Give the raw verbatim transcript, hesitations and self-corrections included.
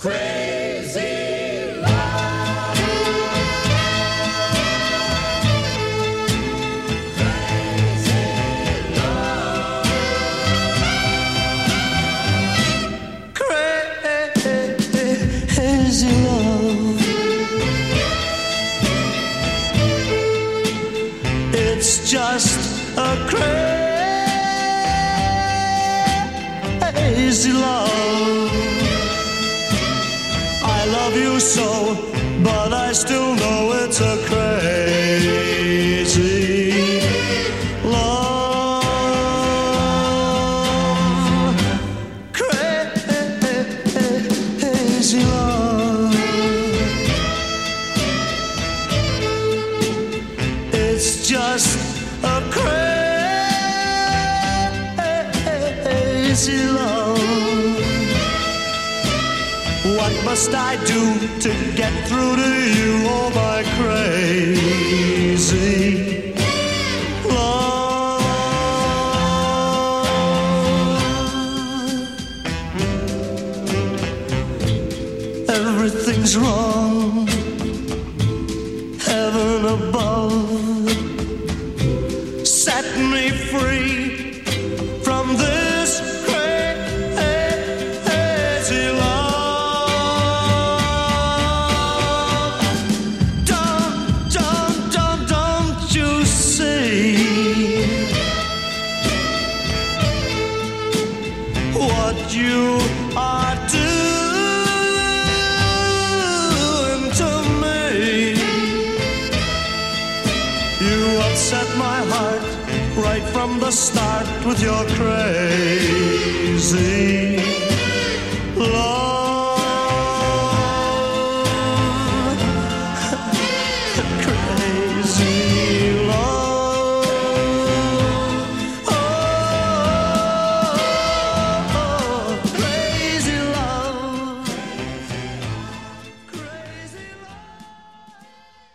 Crazy love. Crazy love. Crazy love. It's just a crazy love. I love you so, but I still know it's a crazy love. Crazy love. It's just a crazy love. What must I do to get through to you, oh my crazy love? Everything's wrong, heaven above set me free from this crazy love. Don't, don't, don't, don't you see what you are doing to me? You upset my heart right from the start with your crazy love. Crazy